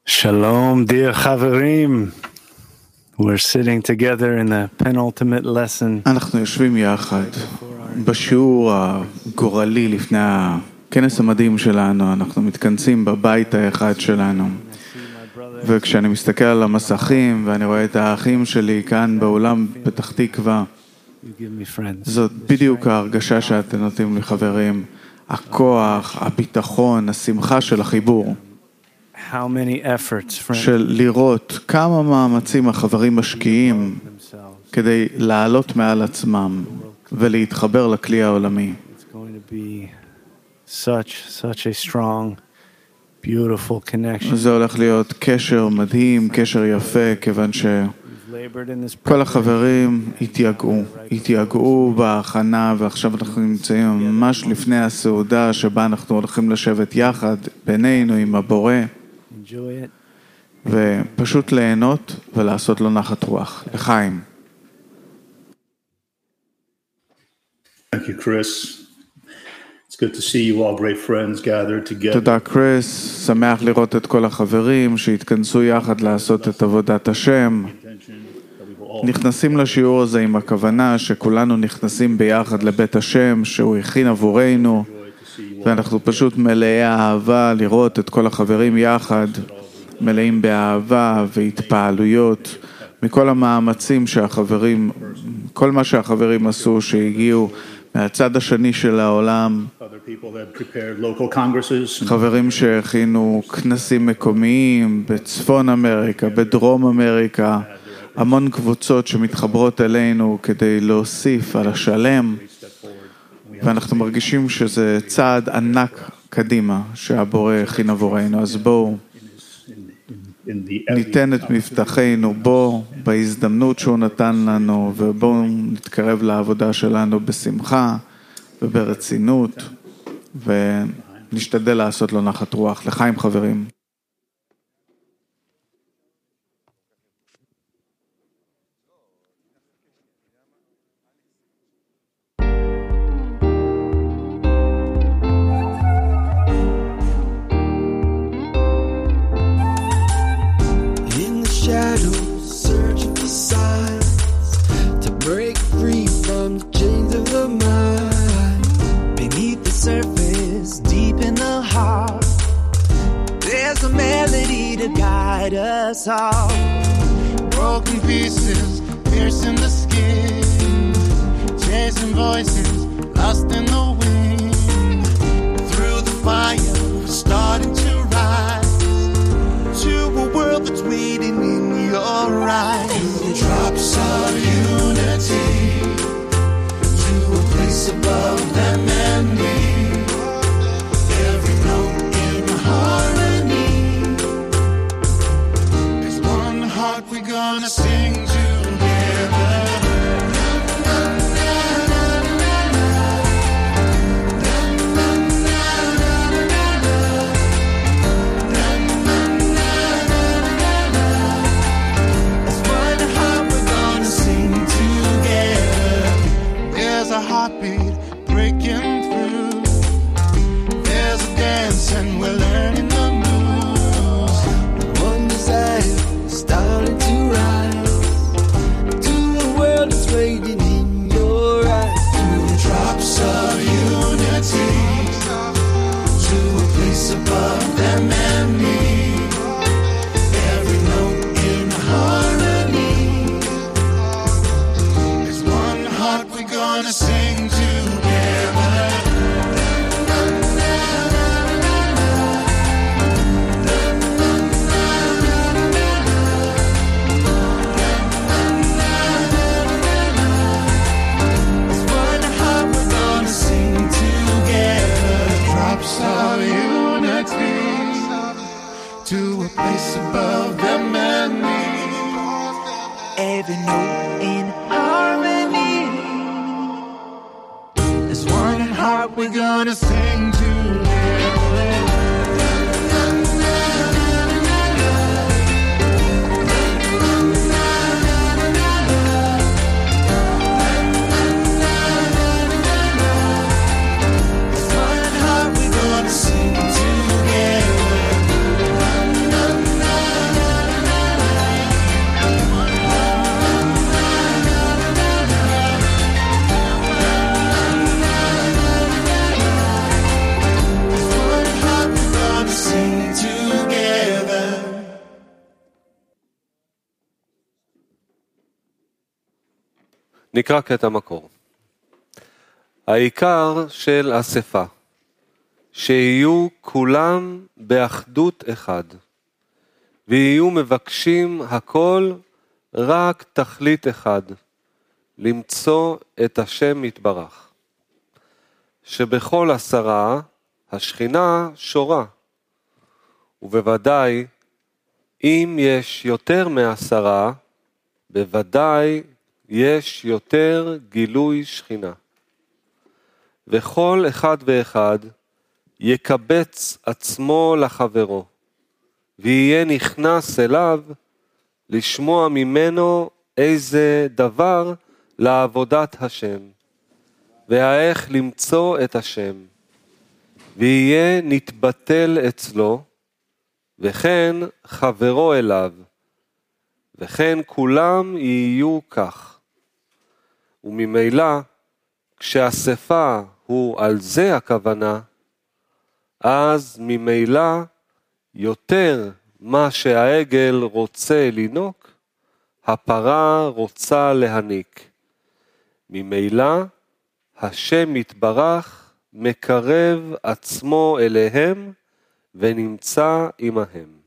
Shalom, dear Chaverim. We're sitting together in the penultimate lesson. אנחנו יושבים יחד בשיעור הגורלי לפני הכנס המדהים שלנו. אנחנו מתכנסים בבית האחד שלנו. וכשאני מסתכל על המסכים ואני רואה את האחים שלי כאן באולם פתח תקווה, זאת בדיוק ההרגשה שאתם נותנים לי, חברים. הכוח, הביטחון, השמחה של החיבור. של לראות כמה מאמצים החברים משקיעים כדי לעלות מעל עצמם ולהתחבר לכלי העולמי. זה הולך להיות קשר מדהים, קשר יפה, כיוון שכל החברים התייגעו בהכנה, ועכשיו אנחנו נמצאים ממש לפני הסעודה שבה אנחנו הולכים לשבת יחד בינינו עם הבורא, ופשוט ליהנות ולעשות לו נחת רוח. לחיים. Thank you, Chris. It's good to see you all great friends gathered together. תודה, קריס. שמח לראות את כל החברים שהתכנסו יחד לעשות את עבודת השם. נכנסים לשיעור הזה עם הכוונה שכולנו נכנסים ביחד לבית השם שהוא הכין עבורנו, ואנחנו פשוט מלאי אהבה לראות את כל החברים יחד, מלאים באהבה והתפעלויות מכל המאמצים שהחברים, כל מה שהחברים עשו, שהגיעו מהצד השני של העולם, חברים שהכינו כנסים מקומיים בצפון אמריקה, בדרום אמריקה, המון קבוצות שמתחברות אלינו כדי להוסיף על השלם, ואנחנו מרגישים שזה צעד ענק קדימה שהבורא הכין עבורנו. אז בואו ניתן את מבטחנו בו בהזדמנות שהוא נתן לנו, ובואו נתקרב לעבודה שלנו בשמחה וברצינות, ונשתדל לעשות לו נחת רוח. לחיים, חברים. Us all. Broken pieces piercing the skin, chasing voices lost in the wind. Through the fire, starting to rise to a world that's waiting in your eyes. To the drops of unity, to a place above them and me. Every note in harmony. We're gonna sing together. That's one heart we're gonna sing together. There's a heartbeat breaking through. There's a dance and we're learning the moves. One desire starting to rise to a world that's waiting in your eyes. Through the drops of unity, to a place above them and me. Every note in harmony. There's one heart we're gonna sing together. Of unity, to a place above them and me. Every note in harmony. There's one heart we're gonna sing together. Sing together. נקרא קטע מקור. העיקר של אספה, שיהיו כולם באחדות אחד, ויהיו מבקשים הכל רק תכלית אחד, למצוא את השם יתברך. שבכל 10 השכינה שורה, ובוודאי אם יש יותר מ10, בוודאי יש יותר גילוי שכינה. וכל אחד ואחד יקבץ עצמו לחברו, ויהיה נכנס אליו לשמוע ממנו איזה דבר לעבודת השם, והאיך למצוא את השם, ויהיה נתבטל אצלו, וכן חברו אליו, וכן כולם יהיו כך. וממילא, כשאספה הוא על זה הכוונה, אז ממילא יותר מה שהעגל רוצה לינוק, הפרה רוצה להניק. ממילא השם יתברך מקרב עצמו אליהם ונמצא עמהם.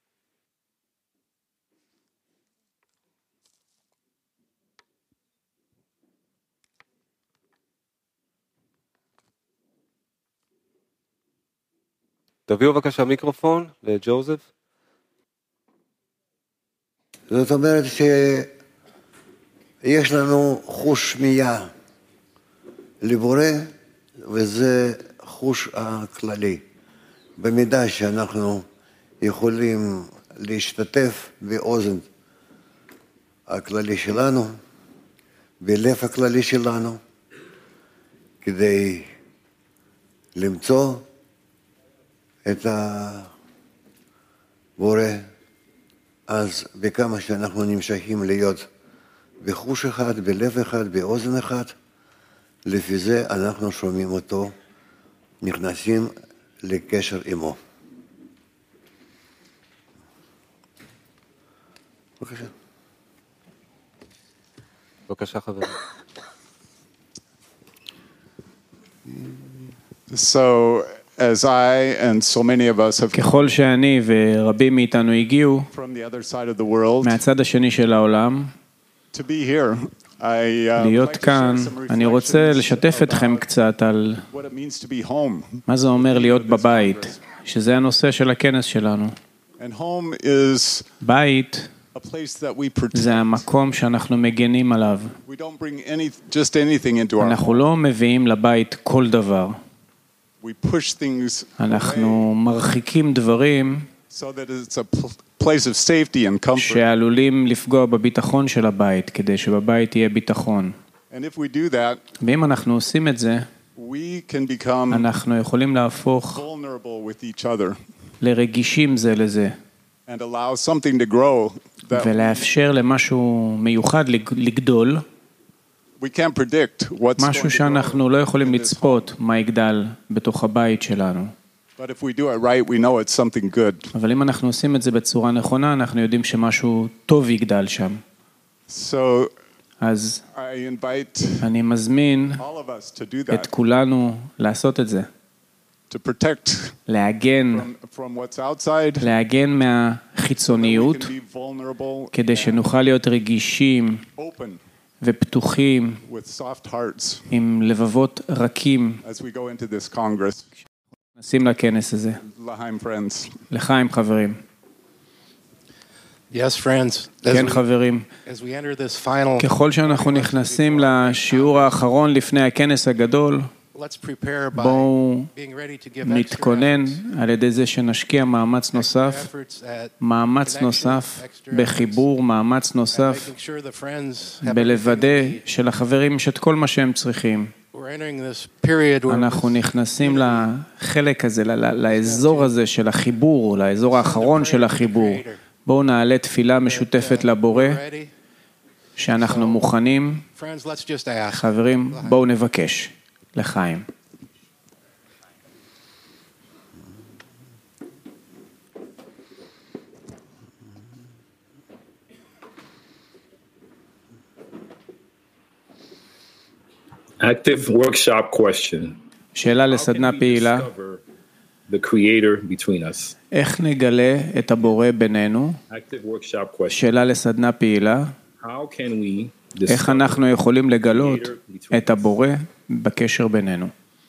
תביאו בבקשה מיקרופון לג'וזף. זאת אומרת שיש לנו חוש שמיעה לבורא, וזה חוש הכללי. במידה שאנחנו יכולים להשתתף באוזן הכללי שלנו, בלב הכללי שלנו, כדי למצוא את הבורא, אז בכמה שאנחנו נמשכים להיות בחוש אחד, בלב אחד, באוזן אחד, לפי זה אנחנו שומעים אותו, נכנסים לקשר עמו. בבקשה. בבקשה חברים. So, as I and so many of us have ככל שאני ורבים מאיתנו הגיעו from the other side of the world מהצד השני של העולם, to be here, להיות כאן, אני רוצה לשתף אתכם קצת על what it means to be home. מה זה אומר להיות בבית, שזה הנושא של הכנס שלנו. And home is בית a place that we protect. זה המקום שאנחנו מגנים עליו. We don't bring just anything into our אנחנו home. לא מביאים לבית כל דבר. We push things אנחנו מרחיקים דברים so that it's a place of safety and comfort. שעלולים לפגוע בביטחון של הבית, כדי שבבית יהיה ביטחון. And if we do that, ואם אנחנו עושים את זה, we can become אנחנו יכולים להפוך vulnerable with each other לרגישים זה לזה, and allow something to grow that ולאפשר למשהו מיוחד לגדול, we can't predict what's going משהו to grow. שאנחנו לא יכולים לצפות מה יגדל בתוך הבית שלנו. But if we do it right, we know it's something good. אבל אם אנחנו עושים את זה בצורה נכונה, אנחנו יודעים שמשהו טוב יגדל שם. So אז I invite אני מזמין all of us to do את that, כולנו לעשות את זה, to protect להגן, from what's outside, להגן we מהחיצוניות, can be vulnerable, כדי שנוכל להיות רגישים open ופתוחים, with soft hearts עם לבבות רכים, as we go into this Congress. נשים לכנס הזה. L'chaim, friends. לחיים חברים. Yes, friends. כן חברים. As we enter this final, ככל שאנחנו נכנסים לשיעור האחרון לפני הכנס הגדול, let's prepare by בואו being ready to give extra נתכונן efforts, על ידי זה שנשקיע מאמץ נוסף, efforts at מאמץ connection, נוסף extra בחיבור, מאמץ efforts, נוסף making sure the friends have בלוודא everything they need. שלחברים יש את כל מה שהם צריכים. We're entering this period where אנחנו נכנסים לחלק הזה, לאזור הזה של החיבור, לאזור האחרון של החיבור. בואו נעלה תפילה משותפת לבורא, we're ready. שאנחנו מוכנים. Friends, let's just ask. חברים, בואו נבקש לחיים. Active workshop question. שאלה לסדנה פעילה. The creator between us. איך נגלה את הבורא בינינו? Active workshop question. שאלה לסדנה פעילה. How can we איך אנחנו יכולים לגלות את הבורא בקשר בינינו?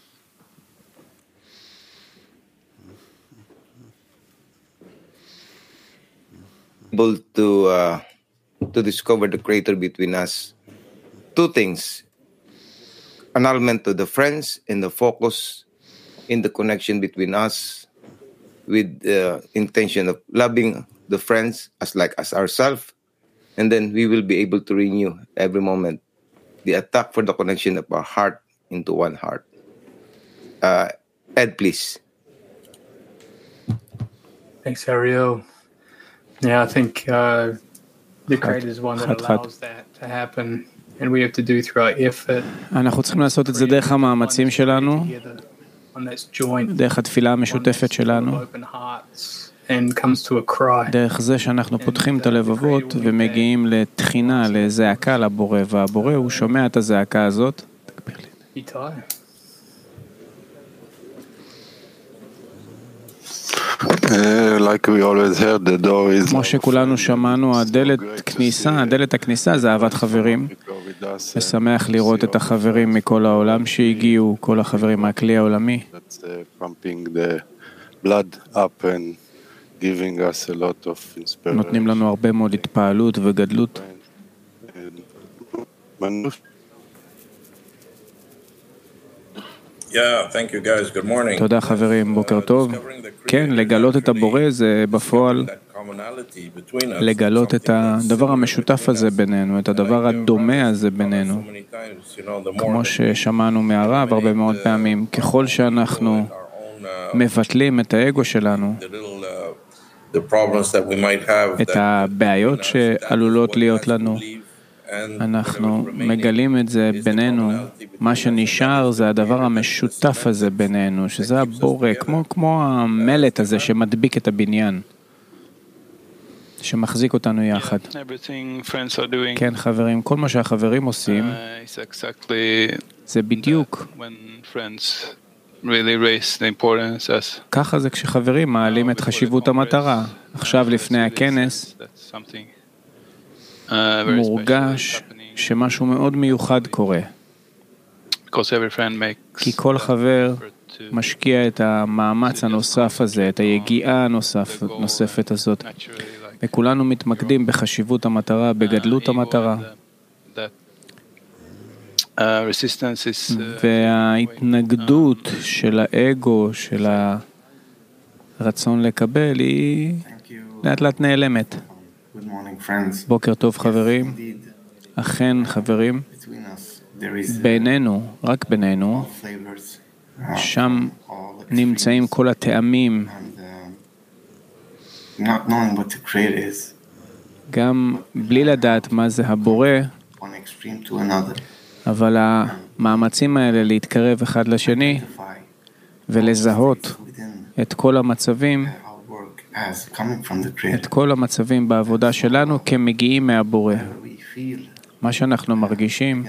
Able to discover the creator between us. Two things. Annulment to the friends and the focus in the connection between us with the intention of loving the friends as ourselves, and then we will be able to renew every moment the attack for the connection of our heart into one heart. Ed, please. Thanks, Ariel. Yeah, I think the Creator is one that allows that to happen, and we have to do through our effort. אנחנו צריכים לעשות את זה דרך המאמצים שלנו, דרך התפילה המשותפת שלנו, דרך זה שאנחנו פותחים את הלבבות ומגיעים לתחינה, לזעקה לבורא, והבורא הוא שומע את הזעקה הזאת. כמו שכולנו שמענו, דלת הכניסה זה אהבת חברים. משמח לראות את החברים מכל העולם שהגיעו, כל החברים מהכלי העולמי. נותנים לנו הרבה מאוד התפעלות וגדלות. Thank you guys. Good morning. תודה חברים, בוקר טוב. כן, לגלות את הבורא זה בפועל לגלות את הדבר המשותף הזה בינינו, את הדבר הדומה הזה בינינו. כמו ששמענו מהרב הרבה מאוד פעמים, ככל שאנחנו מבטלים את האגו שלנו, את הבעיות שעלולות להיות לנו, אנחנו מגלים את זה בינינו. מה שנשאר זה הדבר המשותף הזה בינינו, שזה הבורא, כמו המלט הזה שמדביק את הבניין, שמחזיק אותנו יחד. כן חברים, כל מה שהחברים עושים זה בדיוק ככה זה כשחברים מעלים את חשיבות המטרה. עכשיו לפני הכנס מורגש שמשהו מאוד מיוחד קורה, כי כל חבר משקיע את המאמץ הנוסף הזה, את היגיעה הנוספת הזאת, וכולנו מתמקדים בחשיבות המטרה, בגדלות המטרה. וההתנגדות של האגו, של הרצון לקבל, היא לאט לאט נעלמת. בוקר טוב חברים. אכן חברים, בינינו, רק בינינו, שם נמצאים כל הטעמים, גם בלי לדעת מה זה הבורא, אבל המאמצים האלה להתקרב אחד לשני ולזהות את כל המצבים, את כל המצבים בעבודה שלנו כמגיעים מהבורא. מה שאנחנו מרגישים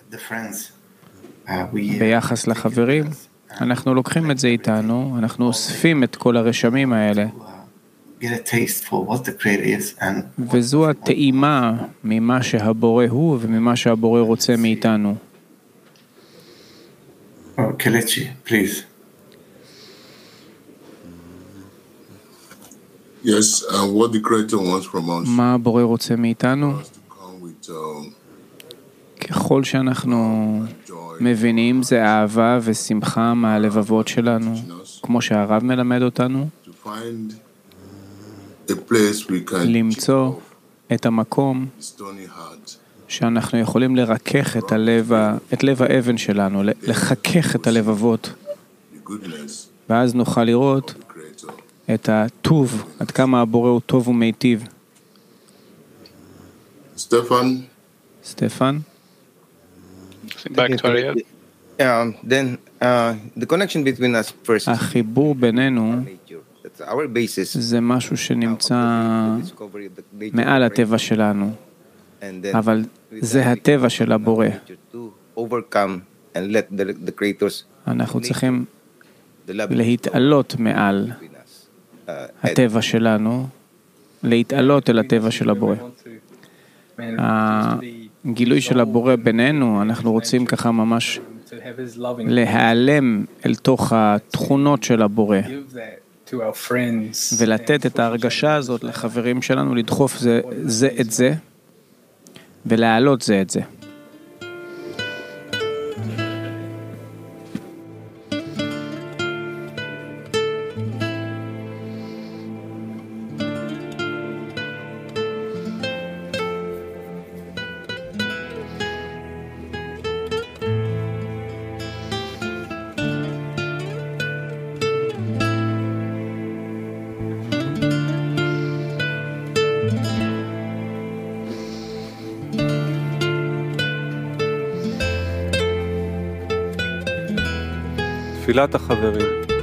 ביחס לחברים, אנחנו לוקחים את זה איתנו, אנחנו אוספים את כל הרשמים האלה, וזו הטעימה ממה שהבורא הוא וממה שהבורא רוצה מאיתנו. Kelechi, please. Yes, what the Creator wants from us. מה הבורא רוצה מאיתנו? ככל שאנחנו מבינים זה אהבה ושמחה מהלבבות שלנו, כמו שהרב מלמד אותנו, למצוא את המקום שאנחנו יכולים לרכך את לב האבן שלנו, לחכך את הלבבות, ואז נוכל לראות את הטוב, עד כמה הבורא הוא טוב ומיטיב. סטפן? Back to Ariel. Then the connection between us first. החיבור בינינו זה משהו שנמצא מעל הטבע שלנו, אבל זה הטבע של הבורא. Overcome and let the Creator's אנחנו צריכים להתעלות מעל הטבע שלנו, להתעלות אל הטבע של הבורא. הגילוי של הבורא בינינו, אנחנו רוצים ככה ממש להיעלם אל תוך התכונות של הבורא, ולתת את ההרגשה הזאת לחברים שלנו, לדחוף זה את זה, ולהעלות זה את זה. תפילת החברים.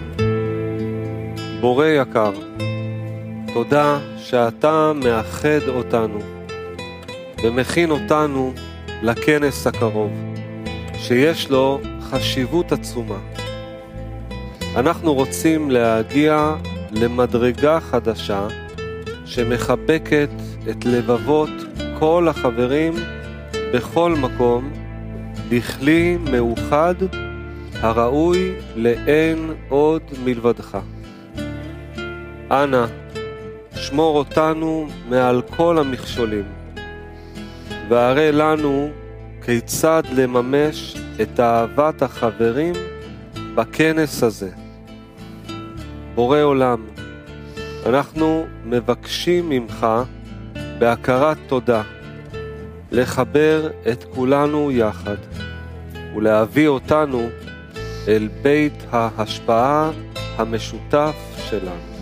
בורא יקר, תודה שאתה מאחד אותנו ומכין אותנו לכנס הקרוב, שיש לו חשיבות עצומה. אנחנו רוצים להגיע למדרגה חדשה שמחבקת את לבבות כל החברים בכל מקום, בכלי מאוחד הראוי לאין עוד מלבדך. אנא, שמור אותנו מעל כל המכשולים, והראה לנו כיצד לממש את אהבת החברים בכנס הזה. בורא עולם, אנחנו מבקשים ממך בהכרת תודה לחבר את כולנו יחד ולהביא אותנו אל בית ההשפעה המשותף שלנו.